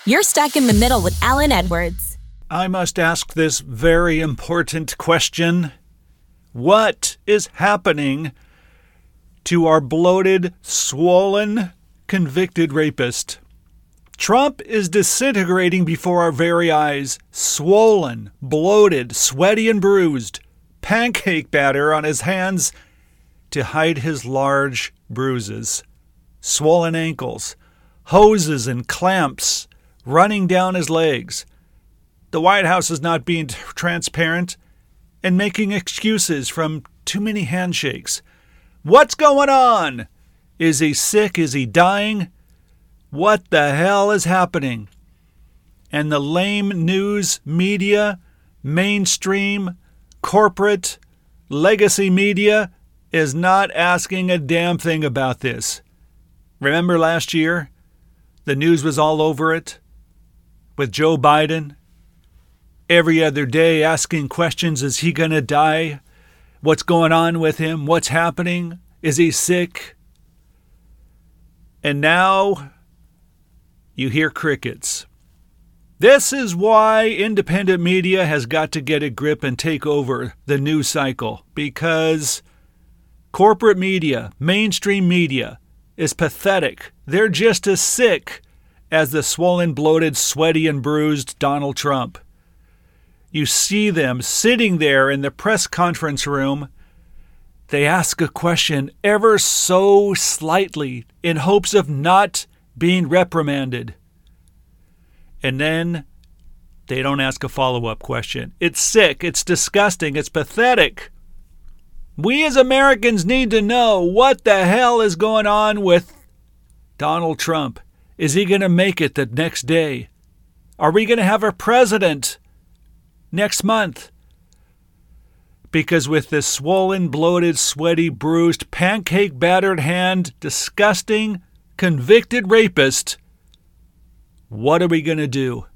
You're stuck in the middle with Alan Edwards. I must ask this very important question. What is happening to our bloated, swollen, convicted rapist? Trump is disintegrating before our very eyes, swollen, bloated, sweaty and bruised, pancake batter on his hands to hide his large bruises, swollen ankles, hoses and clamps running down his legs. The White House is not being transparent and making excuses from too many handshakes. What's going on? Is he sick? Is he dying? What the hell is happening? And the lame news media, mainstream, corporate, legacy media is not asking a damn thing about this. Remember last year? The news was all over it with Joe Biden. Every other day asking questions, is he going to die? What's going on with him? What's happening? Is he sick? And now you hear crickets. This is why independent media has got to get a grip and take over the news cycle, because corporate media, mainstream media, is pathetic. They're just as sick as the swollen, bloated, sweaty, and bruised Donald Trump. You see them sitting there in the press conference room. They ask a question ever so slightly in hopes of not being reprimanded. And then they don't ask a follow-up question. It's sick. It's disgusting. It's pathetic. We as Americans need to know what the hell is going on with Donald Trump. Is he going to make it the next day? Are we going to have a president next month? Because with this swollen, bloated, sweaty, bruised, pancake-battered hand, disgusting, convicted rapist, what are we going to do?